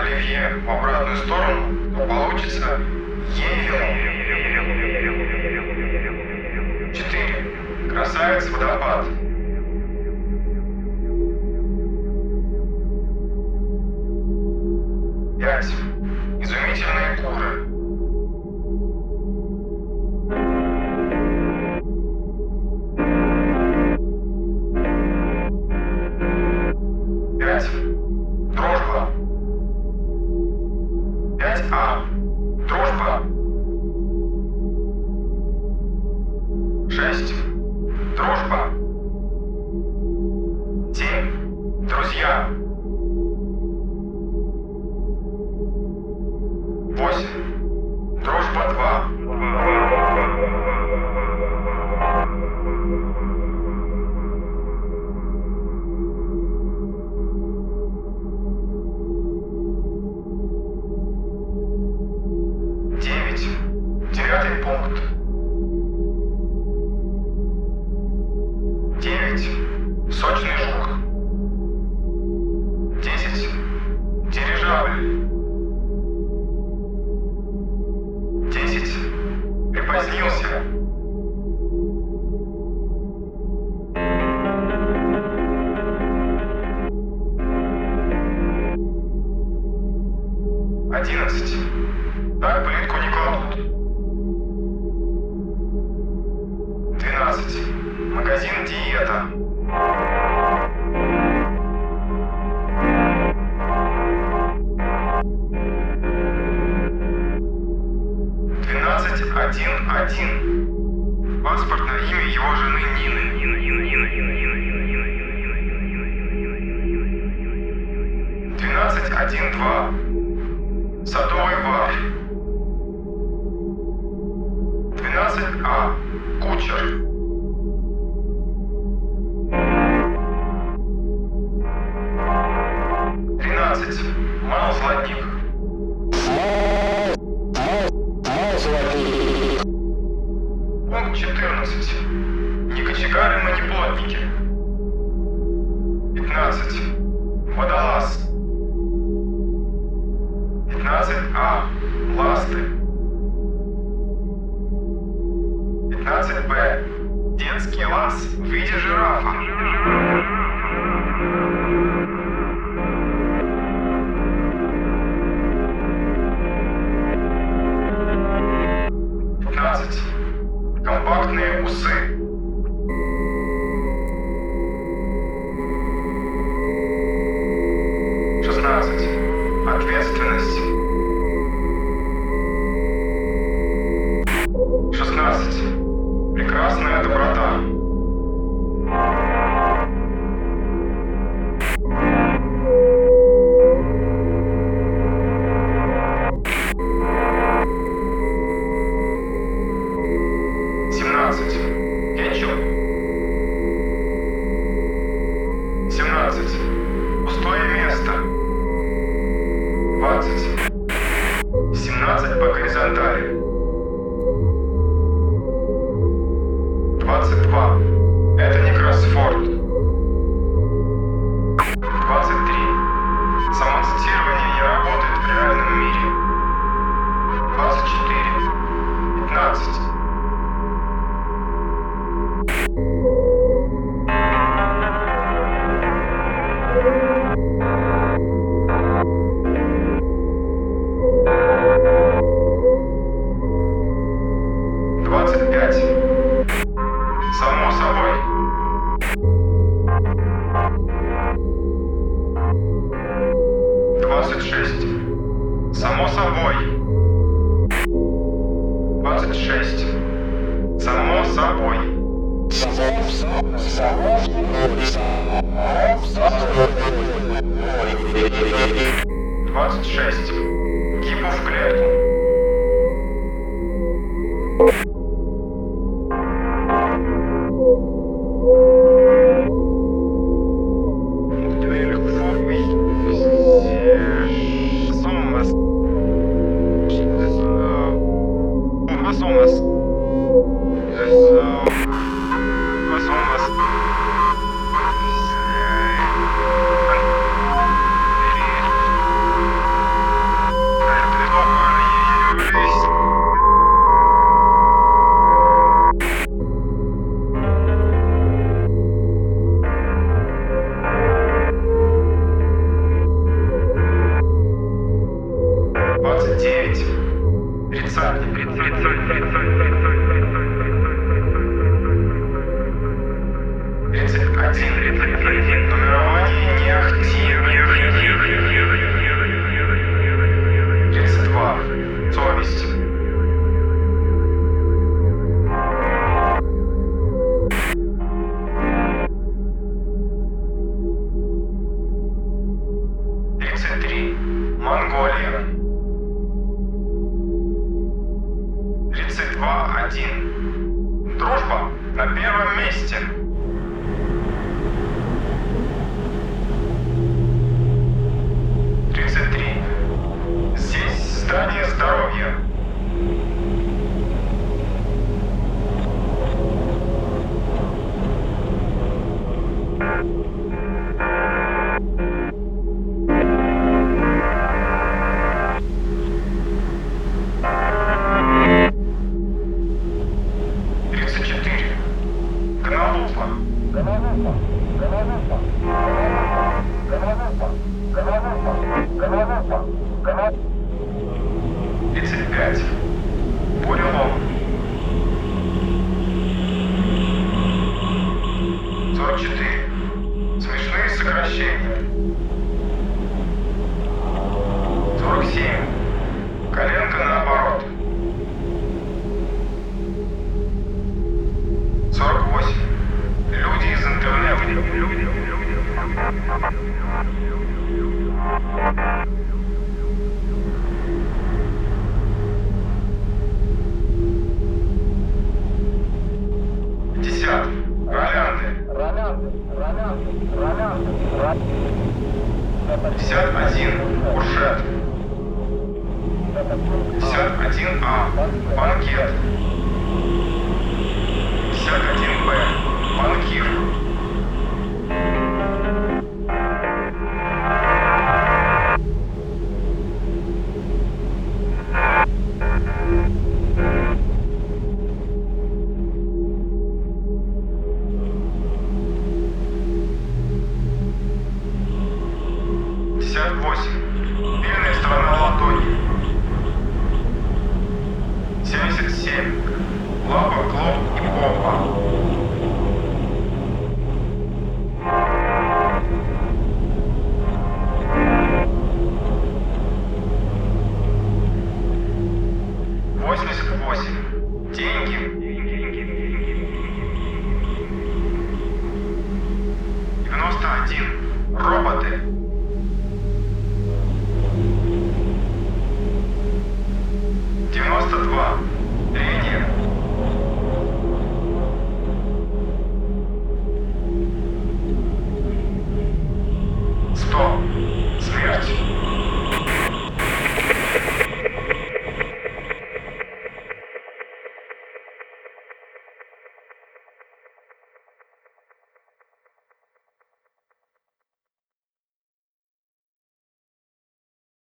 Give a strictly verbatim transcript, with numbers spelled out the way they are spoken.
оливье в обратную сторону, то получится Евел. Четыре. Красавец-водопад. Пять. Изумительные куры. Пять. Дружба. Пять А. Дружба. Шесть. Дружба. Семь. Друзья. Восемь. Дружба два. Девять. Девятый пункт. Девять. Сочный жук. Десять. Дирижабль. Десять. Припозднился. Одиннадцать. Так плитку не кладут. Двенадцать. Магазин диета. Двенадцать один один. Паспортное имя его жены Нины. Двенадцать один два. Садовый вар. двенадцать А. Кучер. тринадцать. Мал злодник. Пункт четырнадцать. Не кочегары, мы не плотники. пятнадцать. Водолаз. пятнадцать А. Ласты. пятнадцать Б. Детский лаз в виде жирафа. пятнадцать. Компактные усы. шестнадцать. Ответственность. шестнадцать. Прекрасная доброта. семнадцать. Кетчуп. семнадцать. Пустое место. двадцать. семнадцать по горизонтали. двадцать два. Это не кроссфорд. двадцать три. Самоцитирование не работает в реальном мире. двадцать четыре. пятнадцать. двадцать пять. Само собой. двадцать шесть. Само собой. двадцать шесть. Само собой. двадцать шесть. Гипу в клетку. Тридцать один. Нумерование не активно. Тридцать два. Совесть. Тридцать три. Монголия. Тридцать два. Один. Дружба на первом месте. Тридцать три. Здесь здание здоровья. Тридцать четыре. Гналупа. Тридцать пять. Бурелом. Сорок четыре. Смешные сокращения. Сорок семь. Коленка наоборот. Сорок восемь. Люди из интернета. Пятьдесят. Ролянды. Пятьдесят один. Уршет. Пятьдесят один А. Банкет. Пятьдесят один Б. Банкир. Пятьдесят восемь. Тыльная сторона ладони. Семьдесят семь. Лапа, клоп и попа. Восемьдесят восемь.